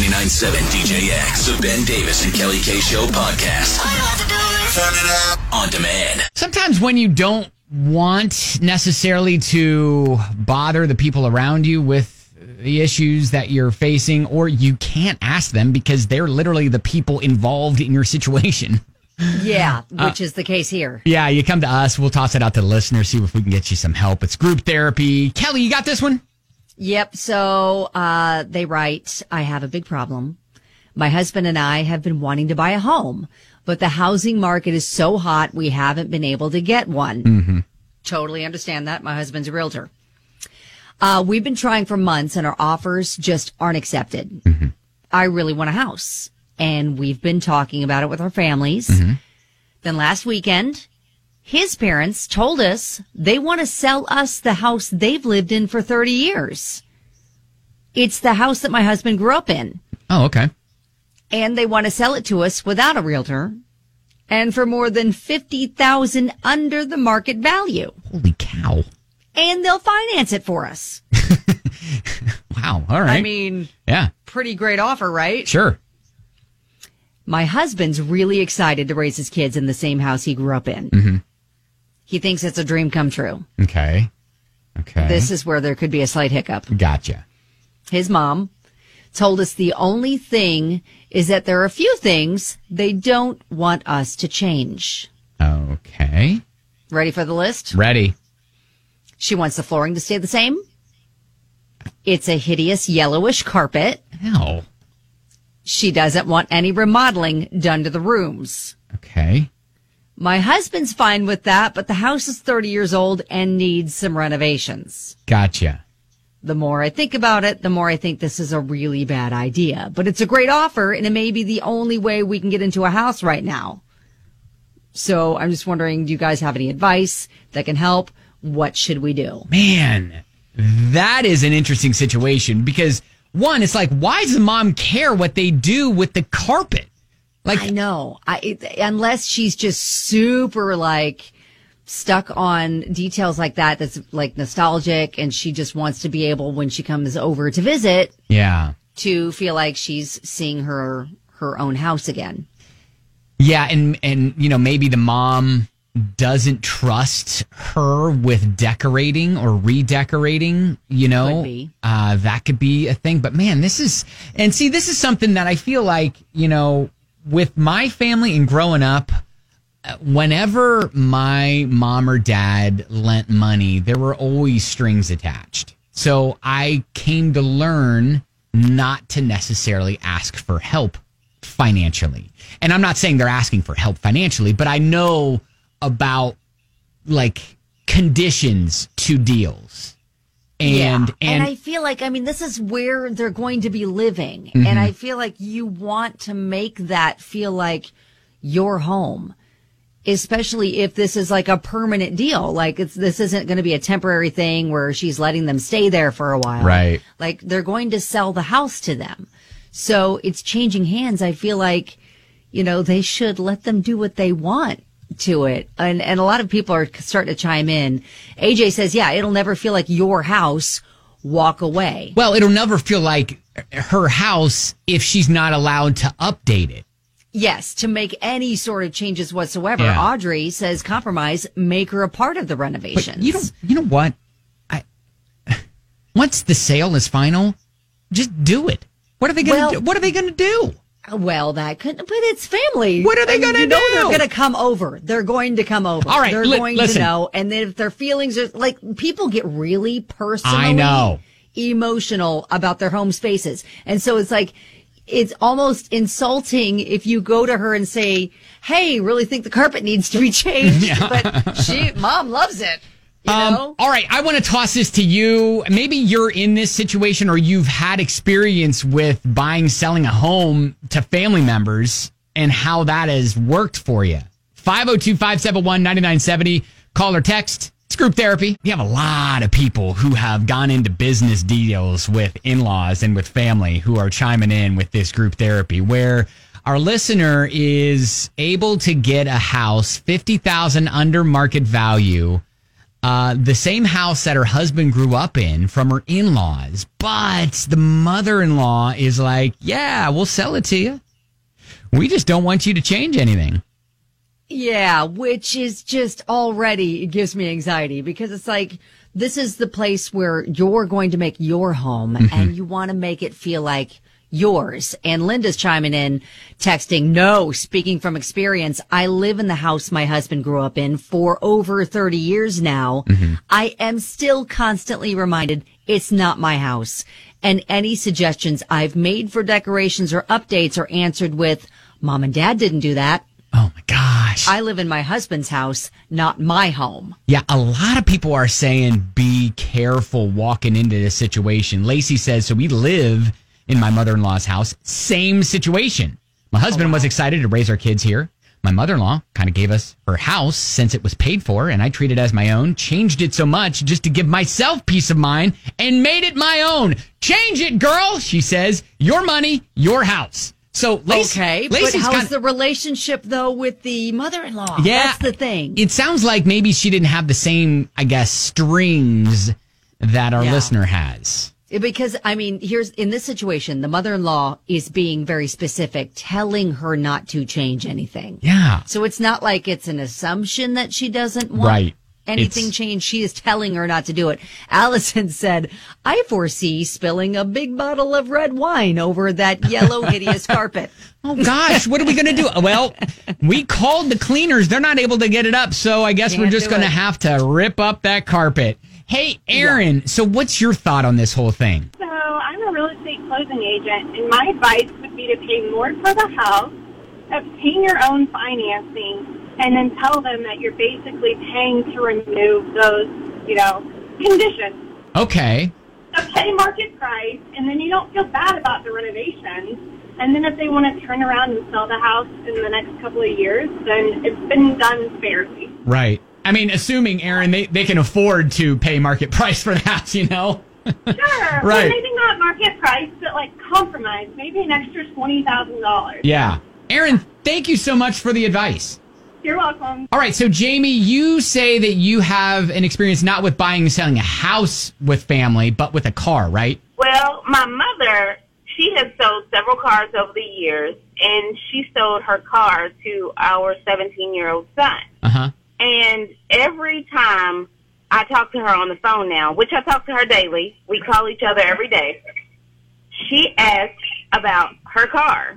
99.7 DJX, the Ben Davis and Kelly K Show podcast. I have to do this. Turn it up. On demand. Sometimes when you don't want necessarily to bother the people around you with the issues that you're facing, or you can't ask them because they're literally the people involved in your situation. Yeah, which is the case here. Yeah, you come to us. We'll toss it out to the listeners, see if we can get you some help. It's group therapy. Kelly, you got this one? Yep. So they write, I have a big problem. My husband and I have been wanting to buy a home, but the housing market is so hot we haven't been able to get one. Mm-hmm. Totally understand that. My husband's a realtor. We've been trying for months and our offers just aren't accepted. Mm-hmm. I really want a house. And we've been talking about it with our families. Mm-hmm. Then last weekend, his parents told us they want to sell us the house they've lived in for 30 years. It's the house that my husband grew up in. Oh, okay. And they want to sell it to us without a realtor and for more than $50,000 under the market value. Holy cow. And they'll finance it for us. Wow. All right. I mean, yeah, pretty great offer, right? Sure. My husband's really excited to raise his kids in the same house he grew up in. Mm-hmm. He thinks it's a dream come true. Okay. This is where there could be a slight hiccup. Gotcha. His mom told us the only thing is that there are a few things they don't want us to change. Okay. Ready for the list? Ready. She wants the flooring to stay the same. It's a hideous yellowish carpet. Hell. She doesn't want any remodeling done to the rooms. Okay. My husband's fine with that, but the house is 30 years old and needs some renovations. Gotcha. The more I think about it, the more I think this is a really bad idea. But it's a great offer, and it may be the only way we can get into a house right now. So I'm just wondering, do you guys have any advice that can help? What should we do? Man, that is an interesting situation because, one, it's like, why does the mom care what they do with the carpet? Like, I know. Unless she's just super, stuck on details like that, that's, nostalgic, and she just wants to be able, when she comes over to visit, yeah, to feel like she's seeing her own house again. Yeah, and maybe the mom doesn't trust her with decorating or redecorating, Could be. That could be a thing. But man, this is something that I feel like, with my family and growing up, whenever my mom or dad lent money, there were always strings attached. So I came to learn not to necessarily ask for help financially. And I'm not saying they're asking for help financially, but I know about conditions to deals. And I feel like, this is where they're going to be living. Mm-hmm. And I feel like you want to make that feel like your home, especially if this is a permanent deal. This isn't going to be a temporary thing where she's letting them stay there for a while. Right. They're going to sell the house to them. So it's changing hands. I feel like, they should let them do what they want to it. And a lot of people are starting to chime in. AJ says, yeah, it'll never feel like your house. Walk away. Well, it'll never feel like her house if she's not allowed to update it. Yes, to make any sort of changes whatsoever. Yeah. Audrey says compromise, make her a part of the renovations. But you know what? Once the sale is final, just do it. What are they going to do? Well, but it's family. What are they going to do? They're going to come over. They're going to come over. All right, they're going listen. to know. And then if their feelings are people get really personally I know. emotional about their home spaces. And so it's almost insulting if you go to her and say, hey, really think the carpet needs to be changed. Yeah. But mom loves it. All right, I want to toss this to you. Maybe you're in this situation or you've had experience with selling a home to family members and how that has worked for you. 502-571-9970. Call or text. It's group therapy. We have a lot of people who have gone into business deals with in-laws and with family who are chiming in with this group therapy where our listener is able to get a house $50,000 under market value the same house that her husband grew up in from her in-laws. But the mother-in-law is like, yeah, we'll sell it to you. We just don't want you to change anything. Yeah, which is just already, it gives me anxiety because it's like, this is the place where you're going to make your home and you want to make it feel like yours. And Linda's chiming in, texting, no, speaking from experience, I live in the house my husband grew up in for over 30 years now. I am still constantly reminded it's not my house. And any suggestions I've made for decorations or updates are answered with, Mom and Dad didn't do that. Oh my gosh. I live in my husband's house, not my home. Yeah, a lot of people are saying be careful walking into this situation. Lacey says, so we live in my mother-in-law's house. Same situation. My husband was excited to raise our kids here. My mother-in-law kind of gave us her house since it was paid for, and I treated it as my own, changed it so much just to give myself peace of mind, and made it my own. Change it, girl, she says. Your money, your house. So Okay, Lacey's but how's the relationship, though, with the mother-in-law? Yeah, that's the thing. It sounds like maybe she didn't have the same, I guess, strings that our listener has. Because, I mean, here's, in this situation, the mother-in-law is being very specific, telling her not to change anything. Yeah. So it's not like it's an assumption that she doesn't want anything It's- changed. She is telling her not to do it. Allison said, I foresee spilling a big bottle of red wine over that yellow hideous carpet. Oh, gosh, what are we going to do? Well, we called the cleaners. They're not able to get it up, so I guess we're just going to have to rip up that carpet. Hey, Aaron, so what's your thought on this whole thing? So I'm a real estate closing agent, and my advice would be to pay more for the house, obtain your own financing, and then tell them that you're basically paying to remove those, conditions. Okay. So pay market price, and then you don't feel bad about the renovations. And then if they want to turn around and sell the house in the next couple of years, then it's been done fairly. Right. I mean, assuming, Aaron, they can afford to pay market price for the house, Sure. Right. Well, maybe not market price, but compromise. Maybe an extra $20,000. Yeah. Aaron, thank you so much for the advice. You're welcome. All right, so Jamie, you say that you have an experience not with buying and selling a house with family, but with a car, right? Well, my mother, she has sold several cars over the years, and she sold her car to our 17-year-old son. Uh-huh. And every time I talk to her on the phone now, which I talk to her daily, we call each other every day, she asks about her car.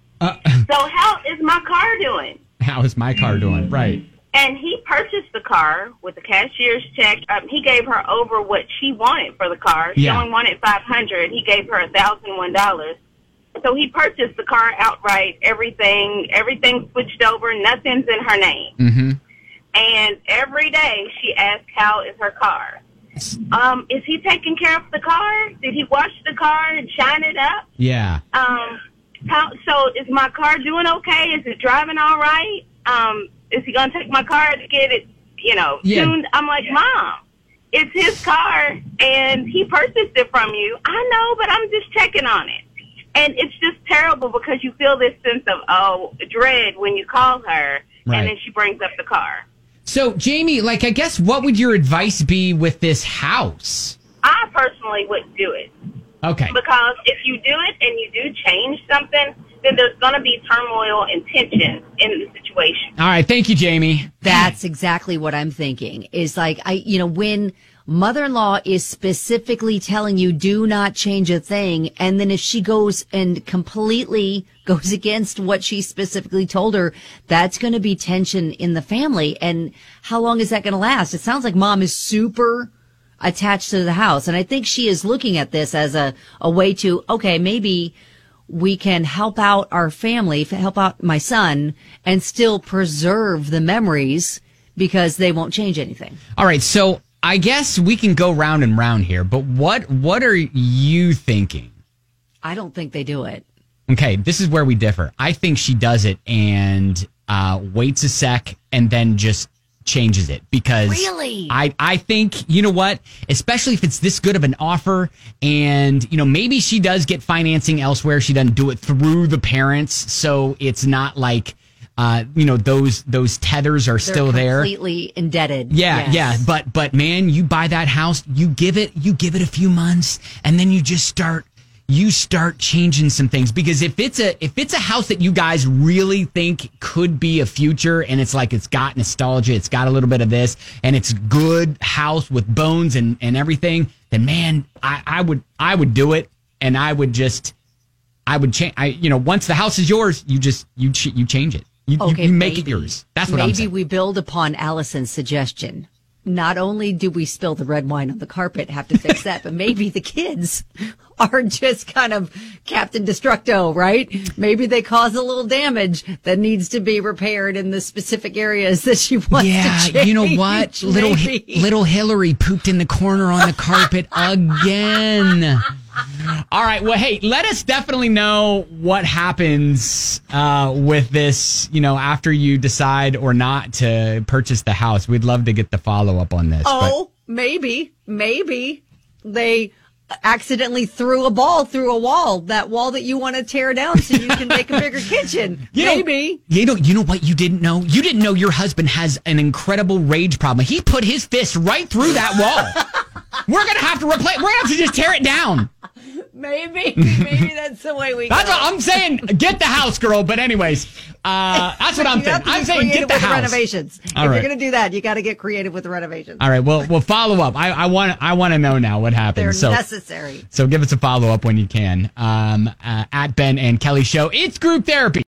So how is my car doing? How is my car doing? Right. And he purchased the car with the cashier's check. He gave her over what she wanted for the car. She only wanted $500. He gave her $1,001. So he purchased the car outright. Everything switched over. Nothing's in her name. Mm-hmm. And every day she asks, "How is her car? Is he taking care of the car? Did he wash the car and shine it up? Yeah. So is my car doing okay? Is it driving all right? Is he going to take my car to get it, tuned?" I'm like, "Mom, it's his car, and he purchased it from you. I know, but I'm just checking on it." And it's just terrible because you feel this sense of, dread when you call her, and then she brings up the car. So, Jamie, I guess what would your advice be with this house? I personally wouldn't do it. Okay. Because if you do it and you do change something, then there's going to be turmoil and tension in the situation. All right. Thank you, Jamie. That's exactly what I'm thinking. Is when mother-in-law is specifically telling you do not change a thing, and then if she goes and completely goes against what she specifically told her, that's going to be tension in the family. And how long is that going to last? It sounds like mom is super attached to the house. And I think she is looking at this as a way to, okay, maybe we can help out our family, help out my son, and still preserve the memories because they won't change anything. All right. So I guess we can go round and round here, but what are you thinking? I don't think they do it. Okay, this is where we differ. I think she does it and waits a sec and then just changes it because really? I think, you know what, especially if it's this good of an offer and, maybe she does get financing elsewhere. She doesn't do it through the parents. So it's not like those tethers are still there. Completely indebted. Yeah, yes. yeah. But man, you buy that house, you give it a few months, and then you start changing some things. Because if it's a house that you guys really think could be a future, and it's like it's got nostalgia, it's got a little bit of this, and it's good house with bones and everything, then man, I would do it, and I would change. Once the house is yours, you change it. You make it yours. That's what I'm saying. Maybe we build upon Allison's suggestion. Not only do we spill the red wine on the carpet, have to fix that, but maybe the kids are just kind of Captain Destructo, right? Maybe they cause a little damage that needs to be repaired in the specific areas that she wants to change. Yeah, you know what? Little Hillary pooped in the corner on the carpet again. All right. Well, hey, let us definitely know what happens with this, after you decide or not to purchase the house. We'd love to get the follow-up on this. Maybe they accidentally threw a ball through a wall, that wall that you want to tear down so you can make a bigger kitchen. Maybe. You know what you didn't know? You didn't know your husband has an incredible rage problem. He put his fist right through that wall. We're going to have to replace. We're going to have to just tear it down. Maybe that's the way we go. That's what I'm saying. Get the house, girl. But anyways, that's what I'm saying. I'm saying get the house. Renovations. If you're going to do that, you got to get creative with the renovations. All right. Well, we'll follow up. I want to know now what happens. They're necessary. So give us a follow up when you can. At Ben and Kelly Show. It's group therapy.